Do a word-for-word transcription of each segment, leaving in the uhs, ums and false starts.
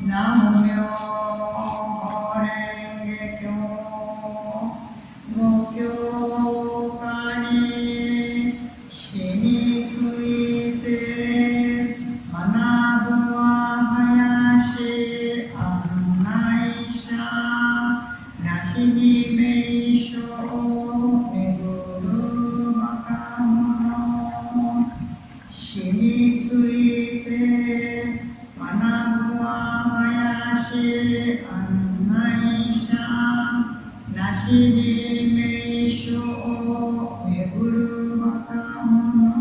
Namo Myo Renge Kyo Gokyo Kani Shini Tsuite Manabu Hayashi Annaisha Nashini Meisho Meguru Makamono Shini Tsuite Manabu Hayashi Annaisha Nashini Meisho Meguru Makamono.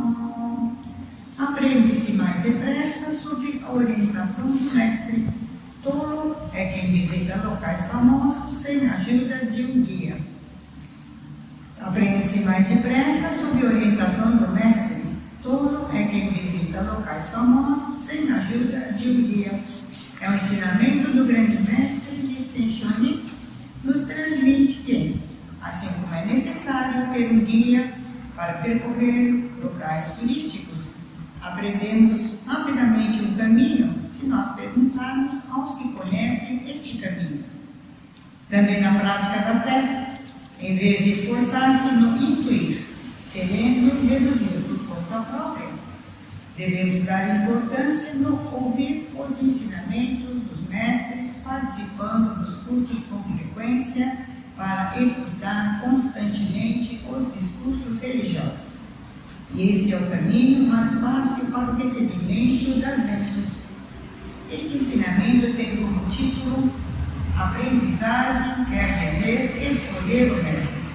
Aprende-se mais depressa sobre a orientação do mestre. Tolo é quem visita locais famosos sem a ajuda de um guia. Aprende-se mais depressa sobre a orientação do mestre. Tolo é quem visita locais famosos sem a ajuda de um guia. É um ensinamento do grande mestre de Senshoni, nos transmite que, assim como é necessário ter um guia para percorrer locais turísticos, aprendemos rapidamente um caminho se nós perguntarmos aos que conhecem este caminho. Também na prática da fé, em vez de esforçar-se no intuir, querendo deduzir por conta própria, devemos dar importância no ouvir os ensinamentos dos mestres, participando dos cultos com frequência, para escutar constantemente os discursos religiosos. E esse é o caminho mais fácil para o recebimento das bênçãos. Este ensinamento tem como título Aprendizagem, quer dizer escolher o mestre.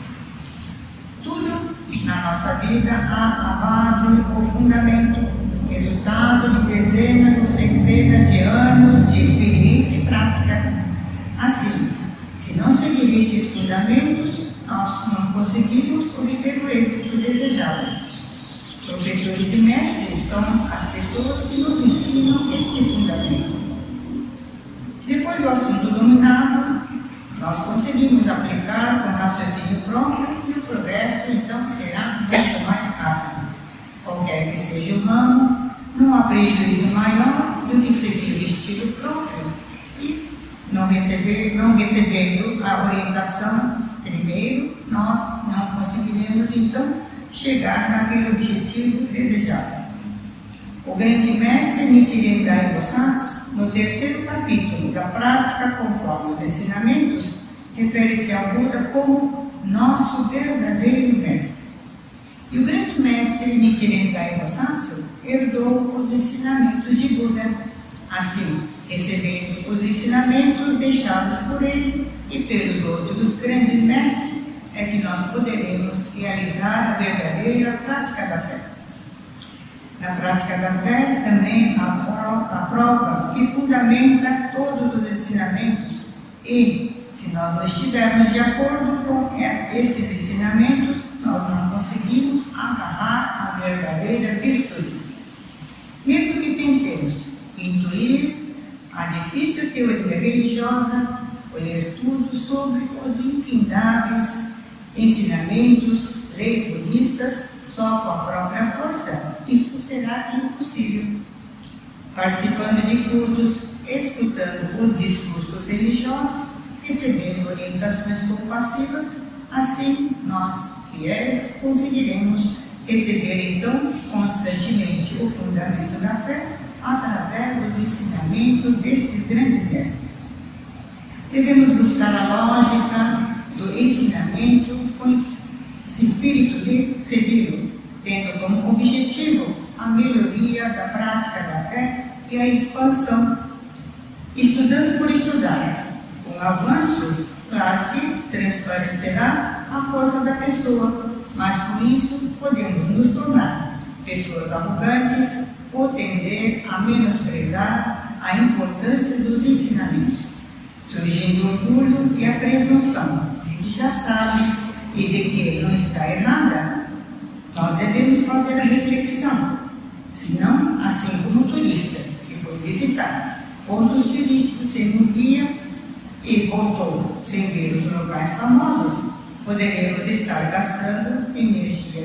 Tudo na nossa vida há a base, o fundamento, resultado de dezenas ou centenas de anos de experiência e prática. Assim, se não seguir estes fundamentos, nós não conseguimos obter o êxito desejado. Professores e mestres são as pessoas que nos ensinam este fundamento. Depois do assunto dominado, nós conseguimos aplicar com raciocínio próprio e o progresso então será muito mais rápido. Qualquer que seja o ramo, não há prejuízo maior do que seguir o estilo próprio e não, receber, não recebendo a orientação primeiro, nós não conseguiremos então chegar naquele objetivo desejado. O grande mestre Nichiren Dai Bosatsu, no terceiro capítulo da prática conforme os ensinamentos, refere-se ao Buda como nosso verdadeiro mestre. E o grande mestre Nichiren Dai Bosatsu herdou os ensinamentos de Buda, assim, recebendo os ensinamentos deixados por ele e pelos outros grandes mestres, é que nós poderemos realizar a verdadeira prática da fé. Na prática da fé também há a prova que fundamenta todos os ensinamentos e, se nós não estivermos de acordo com estes ensinamentos, nós não conseguimos agarrar a verdadeira virtude. Mesmo que tentemos intuir a difícil teoria religiosa, colher tudo sobre os infindáveis ensinamentos, leis budistas, só com a própria força, isso será impossível. Participando de cultos, escutando os discursos religiosos, recebendo orientações compassivas, assim nós, fiéis, conseguiremos receber então constantemente o fundamento da fé através dos ensinamentos destes grandes mestres. Devemos buscar a lógica do ensinamento com esse espírito de segui-lo, tendo como objetivo a melhoria da prática da fé e a expansão, estudando por estudar. Com o avanço, claro que transparecerá a força da pessoa, mas com isso podemos nos tornar pessoas arrogantes ou tender a menosprezar a importância dos ensinamentos, surgindo o orgulho e a presunção de que já sabe e de que não está errada. Nós devemos fazer a reflexão, senão, assim como o turista que foi visitar pontos turísticos sem um guia e voltou sem ver os locais famosos, poderemos estar gastando energia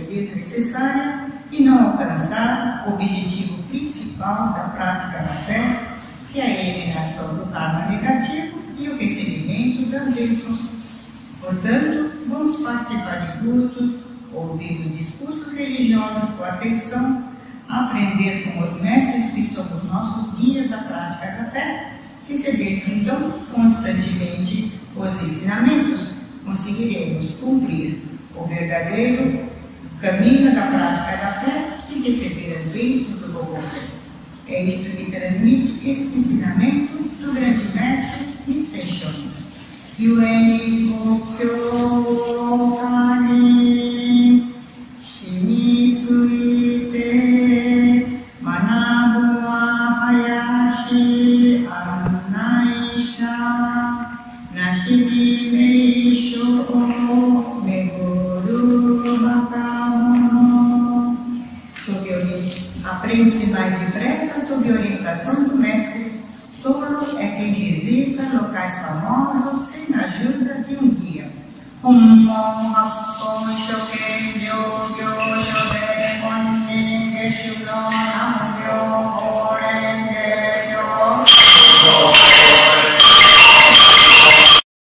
desnecessária e não alcançar o objetivo principal da prática da fé, que é a eliminação do karma negativo e o recebimento das bênçãos. Portanto, vamos participar de cultos, ouvir os discursos religiosos com atenção, aprender com os mestres que são os nossos guias da prática da fé, receber então constantemente os ensinamentos, conseguiremos cumprir o verdadeiro caminho da prática da fé e receber as bênçãos do bom conselho. É isto que transmite este ensinamento do grande mestre Nissei Shonin. Yueni Kokyo Kani Shinizuite Manabu Hayashi Anaisha Nashimi Meisho Meguru Bakamono. Aprende-se mais depressa sob orientação do mestre. Tolo é quem visita locais famosos sem a ajuda de um guia. Hum,